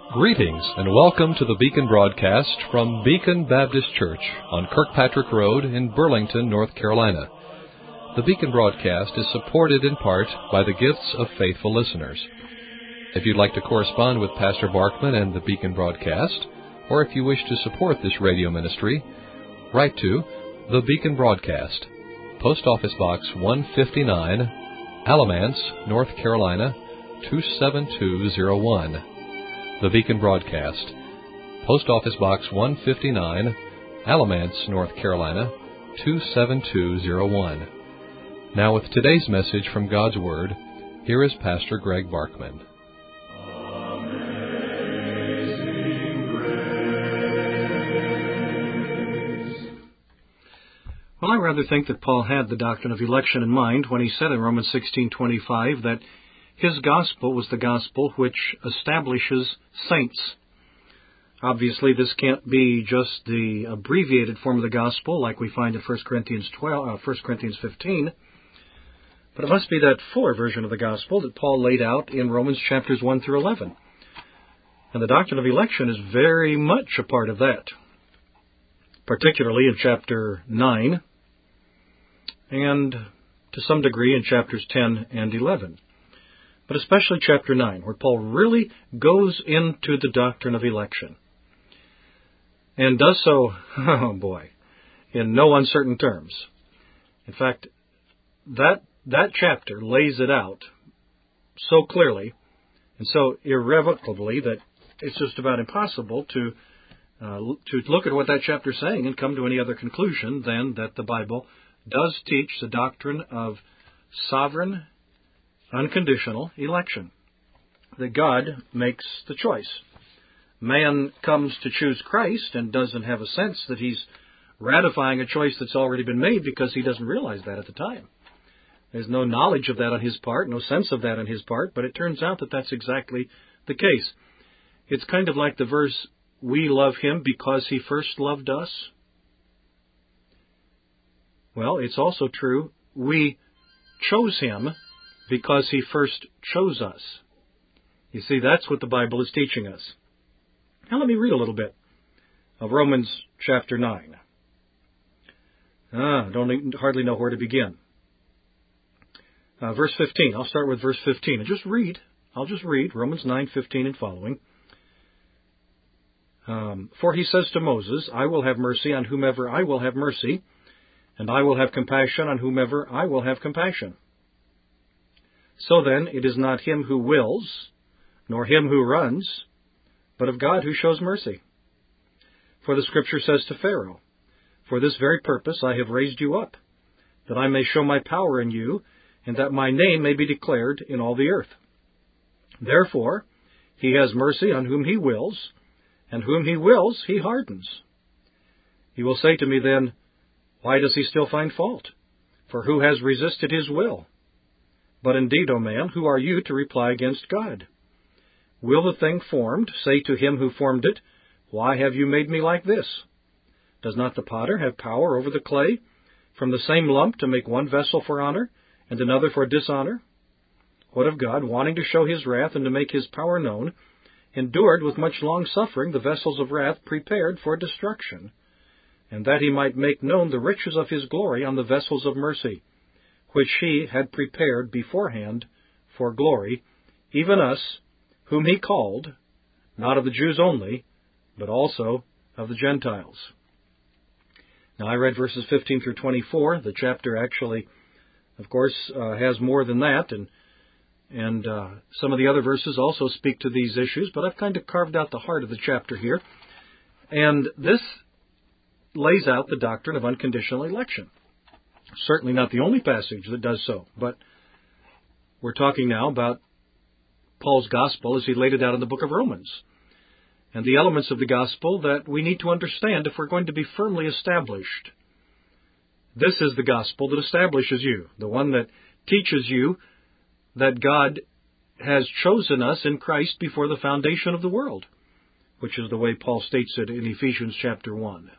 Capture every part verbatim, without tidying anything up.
Greetings and welcome to the Beacon broadcast from Beacon Baptist Church on Kirkpatrick Road in Burlington, North Carolina. The Beacon broadcast is supported in part by the gifts of faithful listeners. If you'd like to correspond with Pastor Barkman and the Beacon broadcast, or if you wish to support this radio ministry, write to The Beacon Broadcast, Post Office Box one fifty-nine, Alamance, North Carolina, two seven two zero one. The Beacon Broadcast, Post Office Box one fifty-nine, Alamance, North Carolina, two seven two zero one. Now with today's message from God's Word, here is Pastor Greg Barkman. Well, I rather think that Paul had the doctrine of election in mind when he said in Romans sixteen twenty-five that his gospel was the gospel which establishes saints. Obviously, this can't be just the abbreviated form of the gospel like we find in First Corinthians twelve, uh, First Corinthians fifteen, but it must be that fuller version of the gospel that Paul laid out in Romans chapters one through eleven. And the doctrine of election is very much a part of that, particularly in chapter nine, and to some degree in chapters ten and eleven. But especially chapter nine, where Paul really goes into the doctrine of election. And does so, oh boy, in no uncertain terms. In fact, that that chapter lays it out so clearly and so irrevocably that it's just about impossible to uh, to look at what that chapter is saying and come to any other conclusion than that the Bible does teach the doctrine of sovereign, unconditional election, that God makes the choice. Man comes to choose Christ and doesn't have a sense that he's ratifying a choice that's already been made because he doesn't realize that at the time. There's no knowledge of that on his part, no sense of that on his part, but it turns out that that's exactly the case. It's kind of like the verse, we love him because he first loved us. Well, it's also true, we chose him because he first chose us. You see, that's what the Bible is teaching us. Now let me read a little bit of Romans chapter nine. Ah, don't even, hardly know where to begin. Uh, verse fifteen. I'll start with verse fifteen. And just read. I'll just read Romans nine fifteen and following. Um, For he says to Moses, I will have mercy on whomever I will have mercy, and I will have compassion on whomever I will have compassion. So then, it is not him who wills, nor him who runs, but of God who shows mercy. For the Scripture says to Pharaoh, For this very purpose I have raised you up, that I may show my power in you, and that my name may be declared in all the earth. Therefore, he has mercy on whom he wills, and whom he wills he hardens. You will say to me then, Why does he still find fault? For who has resisted his will? But indeed, O man, who are you to reply against God? Will the thing formed say to him who formed it, Why have you made me like this? Does not the potter have power over the clay, from the same lump to make one vessel for honor, and another for dishonor? What of God, wanting to show his wrath and to make his power known, endured with much long suffering the vessels of wrath prepared for destruction, and that he might make known the riches of his glory on the vessels of mercy, which he had prepared beforehand for glory, even us, whom he called, not of the Jews only, but also of the Gentiles. Now, I read verses fifteen through twenty-four. The chapter actually, of course, uh, has more than that, and and uh, some of the other verses also speak to these issues, but I've kind of carved out the heart of the chapter here. And this lays out the doctrine of unconditional election. Certainly not the only passage that does so, but we're talking now about Paul's gospel as he laid it out in the book of Romans, and the elements of the gospel that we need to understand if we're going to be firmly established. This is the gospel that establishes you, the one that teaches you that God has chosen us in Christ before the foundation of the world, which is the way Paul states it in Ephesians chapter one.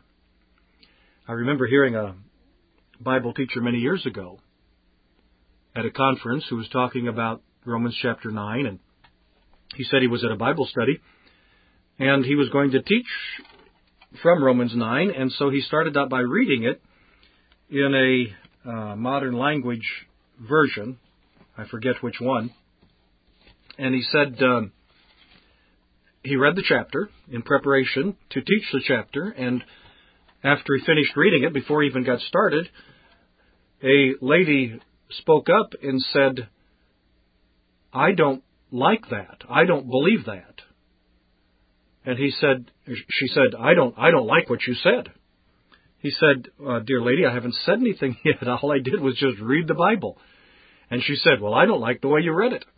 I remember hearing a Bible teacher many years ago at a conference who was talking about Romans chapter nine, and he said he was at a Bible study And he was going to teach from Romans nine, and so he started out by reading it in a uh, modern language version. I forget which one. And he said um, he read the chapter in preparation to teach the chapter, and after he finished reading it, before he even got started, a lady spoke up and said, "I don't like that. I don't believe that." And he said, she said, I don't, I don't like what you said. He said, uh, "Dear lady, I haven't said anything yet. All I did was just read the Bible." And she said, "Well, I don't like the way you read it."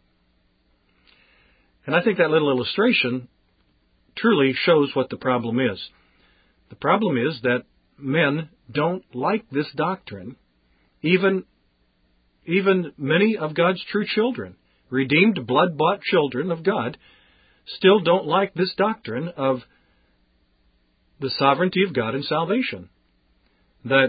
And I think that little illustration truly shows what the problem is. The problem is that men don't like this doctrine. Even, even many of God's true children, redeemed, blood-bought children of God, still don't like this doctrine of the sovereignty of God in salvation. That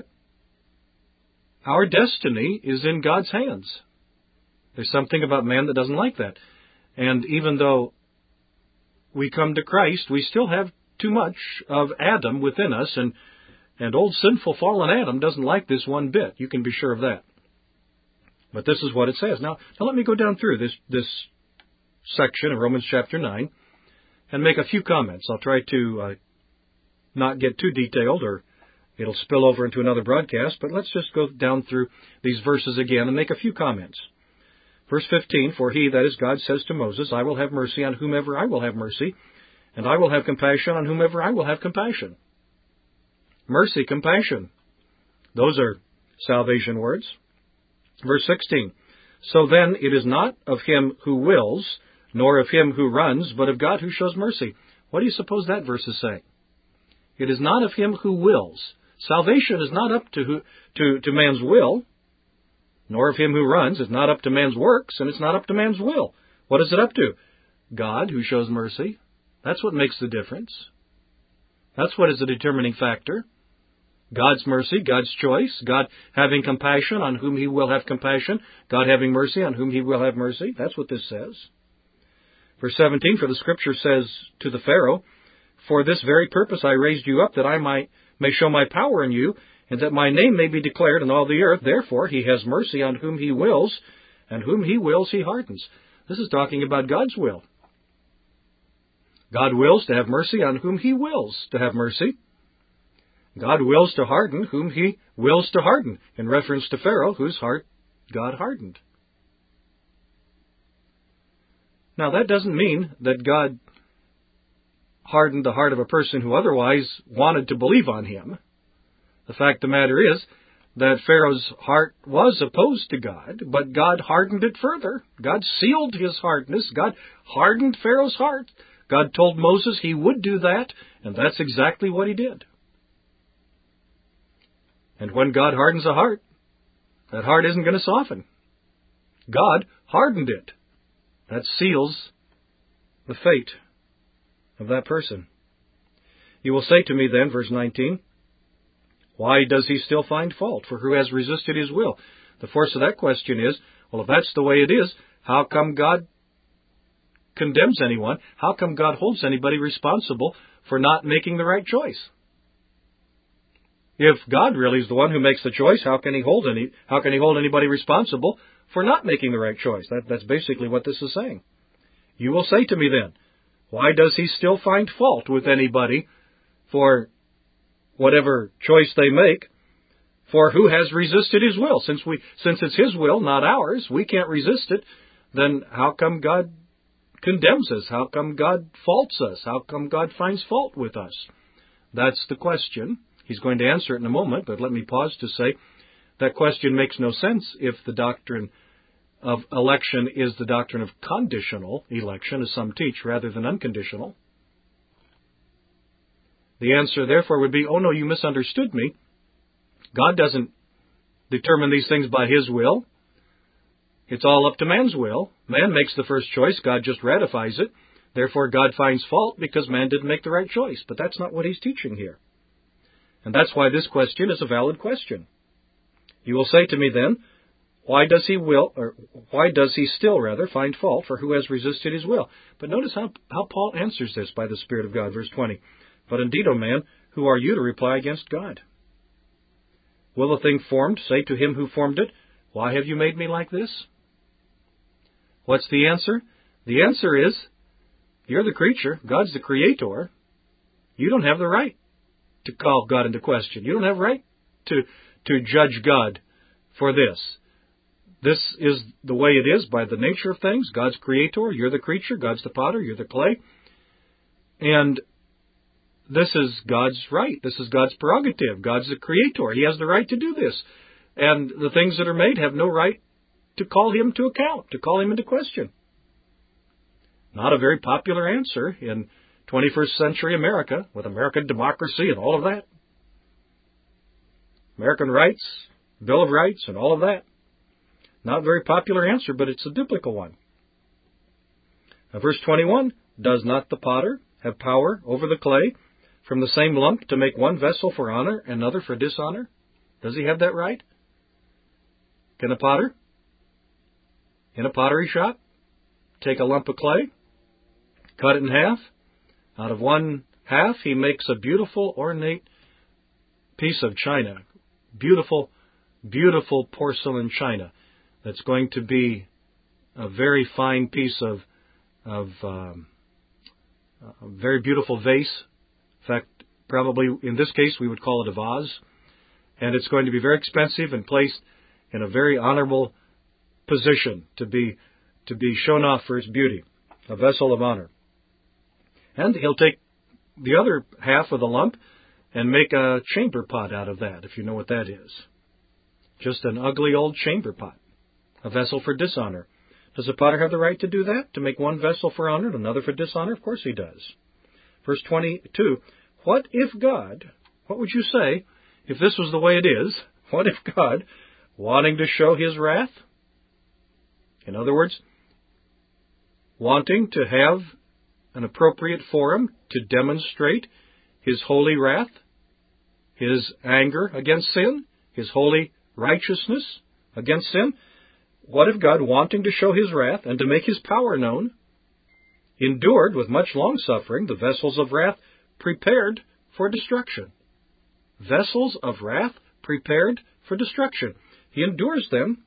our destiny is in God's hands. There's something about man that doesn't like that. And even though we come to Christ, we still have too much of Adam within us, and, and old sinful fallen Adam doesn't like this one bit. You can be sure of that. But this is what it says. Now, now let me go down through this, this section of Romans chapter nine and make a few comments. I'll try to uh, not get too detailed, or it'll spill over into another broadcast, but let's just go down through these verses again and make a few comments. Verse fifteen, "For he, that is God, says to Moses, I will have mercy on whomever I will have mercy, and I will have compassion on whomever I will have compassion." Mercy, compassion. Those are salvation words. Verse sixteen, "So then it is not of him who wills, nor of him who runs, but of God who shows mercy." What do you suppose that verse is saying? It is not of him who wills. Salvation is not up to, who, to, to man's will, nor of him who runs. It's not up to man's works, and it's not up to man's will. What is it up to? God who shows mercy. That's what makes the difference. That's what is the determining factor. God's mercy, God's choice, God having compassion on whom he will have compassion, God having mercy on whom he will have mercy. That's what this says. Verse seventeen, "For the Scripture says to the Pharaoh, For this very purpose I raised you up, that I might may show my power in you, and that my name may be declared in all the earth. Therefore he has mercy on whom he wills, and whom he wills he hardens." This is talking about God's will. God wills to have mercy on whom he wills to have mercy. God wills to harden whom he wills to harden, in reference to Pharaoh, whose heart God hardened. Now, that doesn't mean that God hardened the heart of a person who otherwise wanted to believe on him. The fact of the matter is that Pharaoh's heart was opposed to God, but God hardened it further. God sealed his hardness. God hardened Pharaoh's heart. God told Moses he would do that, and that's exactly what he did. And when God hardens a heart, that heart isn't going to soften. God hardened it. That seals the fate of that person. "You will say to me then," verse nineteen, "Why does he still find fault? For who has resisted his will?" The force of that question is, well, if that's the way it is, how come God condemns anyone? How come God holds anybody responsible for not making the right choice? If God really is the one who makes the choice, how can he hold any? How can he hold anybody responsible for not making the right choice? That, that's basically what this is saying. "You will say to me then, why does he still find fault with anybody for whatever choice they make? For who has resisted his will?" Since we, since it's his will, not ours, we can't resist it. Then how come God condemns us? How come God faults us? How come God finds fault with us? That's the question. He's going to answer it in a moment, but let me pause to say that question makes no sense if the doctrine of election is the doctrine of conditional election, as some teach, rather than unconditional. The answer, therefore, would be, oh no, you misunderstood me. God doesn't determine these things by his will. It's all up to man's will. Man makes the first choice. God just ratifies it. Therefore, God finds fault because man didn't make the right choice. But that's not what he's teaching here. And that's why this question is a valid question. "You will say to me then, Why does he will, or why does he still rather find fault for who has resisted his will? But notice how, how Paul answers this by the Spirit of God, verse twenty. But indeed, O man, who are you to reply against God? Will the thing formed say to him who formed it, why have you made me like this? What's the answer? The answer is, you're the creature, God's the creator. You don't have the right to call God into question. You don't have a right to, to judge God for this. This is the way it is by the nature of things. God's creator, you're the creature, God's the potter, you're the clay. And this is God's right. This is God's prerogative. God's the creator. He has the right to do this. And the things that are made have no right to call him to account, to call him into question. Not a very popular answer in twenty-first century America, with American democracy and all of that. American rights, Bill of Rights, and all of that. Not a very popular answer, but it's a biblical one. Now, verse twenty-one, does not the potter have power over the clay from the same lump to make one vessel for honor and another for dishonor? Does he have that right? Can a potter, in a pottery shop, take a lump of clay, cut it in half? Out of one half, he makes a beautiful, ornate piece of china. Beautiful, beautiful porcelain china. That's going to be a very fine piece of, of um, a very beautiful vase. In fact, probably in this case, we would call it a vase. And it's going to be very expensive and placed in a very honorable position to be, to be shown off for its beauty. A vessel of honor. And he'll take the other half of the lump and make a chamber pot out of that, if you know what that is. Just an ugly old chamber pot. A vessel for dishonor. Does a potter have the right to do that? To make one vessel for honor and another for dishonor? Of course he does. Verse twenty-two, what if God, what would you say if this was the way it is? What if God, wanting to show his wrath, in other words, wanting to have an appropriate forum to demonstrate his holy wrath, his anger against sin, his holy righteousness against sin, what if God, wanting to show his wrath and to make his power known, endured with much long-suffering the vessels of wrath prepared for destruction? Vessels of wrath prepared for destruction. He endures them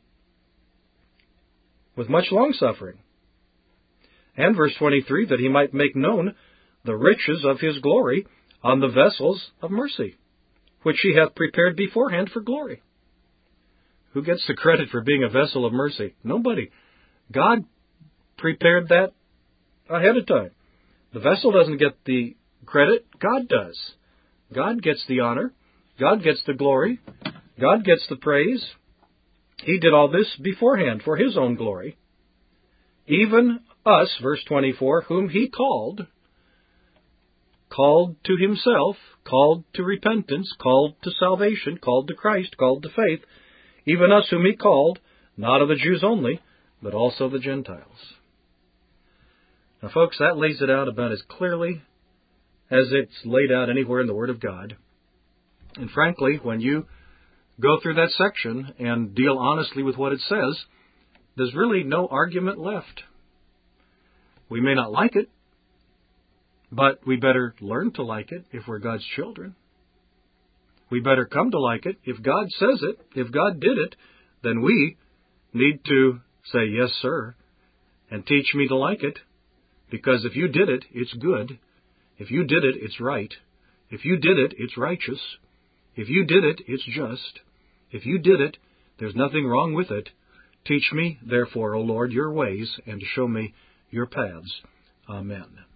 with much long-suffering. And verse twenty-three, that he might make known the riches of his glory on the vessels of mercy, which he hath prepared beforehand for glory. Who gets the credit for being a vessel of mercy? Nobody. God prepared that ahead of time. The vessel doesn't get the credit. God does. God gets the honor. God gets the glory. God gets the praise. He did all this beforehand for his own glory. Even us, verse twenty-four, whom he called, called to himself, called to repentance, called to salvation, called to Christ, called to faith, even us whom he called, not of the Jews only, but also the Gentiles. Now, folks, that lays it out about as clearly as it's laid out anywhere in the Word of God. And frankly, when you go through that section and deal honestly with what it says, there's really no argument left. We may not like it, but we better learn to like it if we're God's children. We better come to like it. If God says it, if God did it, then we need to say, yes, sir, and teach me to like it. Because if you did it, it's good. If you did it, it's right. If you did it, it's righteous. If you did it, it's just. If you did it, there's nothing wrong with it. Teach me, therefore, O Lord, your ways, and show me your paths. Amen.